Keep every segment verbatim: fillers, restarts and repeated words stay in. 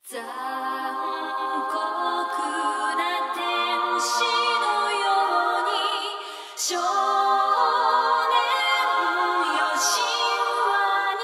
残酷な天使のように少年よ神話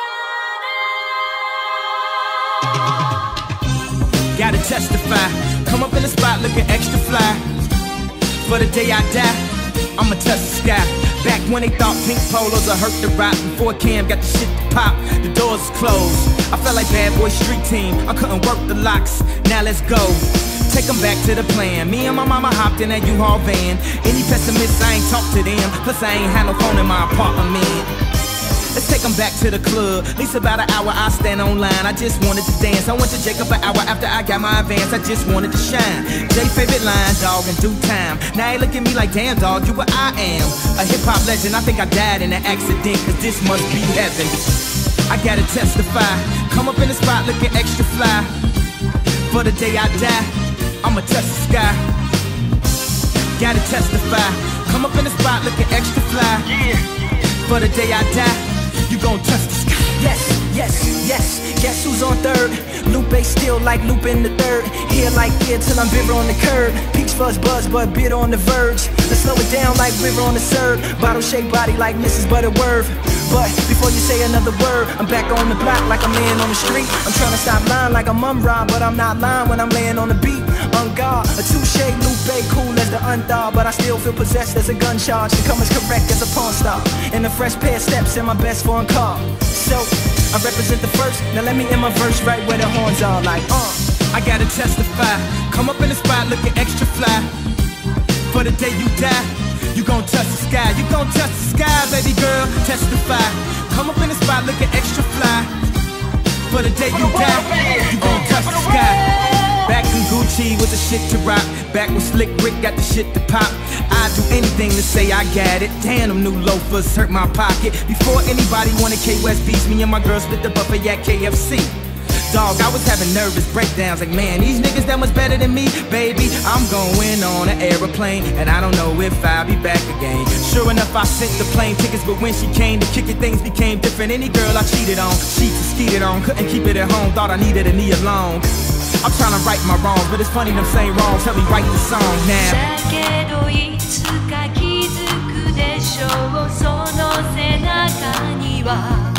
になれ Gotta testify, come up in the spot looking extra fly. For the day I die, I'ma touch the sky. Back when they thought pink polos would hurt the rock. Before Cam got the shit to pop, the doors closed. I felt like bad boy street team, I couldn't work the locks. Now let's go, take them back to the plan. Me and my mama hopped in that U-Haul van. Any pessimists, I ain't talk to them. Plus I ain't had no phone in my apartment. Let's take them back to the club. At least about an hour I stand online. I just wanted to dance. I went to Jacob an hour after I got my advance. I just wanted to shine. Jay favorite line, dog, in due time. Now they look at me like, damn dog, you what I am. A hip-hop legend, I think I died in an accident, cause this must be heaven. I gotta testify, come up in the spot looking extra fly. For the day I die, I'ma touch the sky. Gotta testify, come up in the spot looking extra fly. Yeah. For the day I die, you gon' touch the sky. Yes, yes, yes, guess who's on third? Lupe still like Lupe in the third. Here like here till I'm bitter on the curb. Peach fuzz buzz but bitter on the verge. Let's slow it down like river on the serve. Bottle shaped body like Missus Butterworth. But before you say another word, I'm back on the block like I'm laying on the street. I'm trying to stop lying like I'm Umra, but I'm not lying when I'm laying on the beat. On guard, a touche, Lupe, cool as the undar, but I still feel possessed as a gun charge. To come as correct as a pawn star. In a fresh pair of steps in my best foreign car. So, I represent the first, now let me end my verse right where the horns are like, uh I gotta testify, come up in the spot looking extra fly. For the day you die, you gon' touch the sky. You gon' touch the sky, baby girl, testify. Come up in the spot looking extra fly. For the day you die, you gon' touch the sky. Back in Gucci with the shit to rock. Back when Slick Rick got the shit to pop. I'd do anything to say I got it. Damn, them new loafers hurt my pocket. Before anybody wanted K-West beats, me and my girl split the buffet at K F C. Dog, I was having nervous breakdowns like, man, these niggas that much better than me. Baby, I'm going on an aeroplane, and I don't know if I'll be back again. Sure enough, I sent the plane tickets, but when she came to kick it, things became different. Any girl I cheated on, cheats and skeeted on, couldn't keep it at home, thought I needed a knee alone. I'm trying to right my wrongs, but it's funny them same wrongs help me write the song now. だけどいつか気づくでしょうその背中には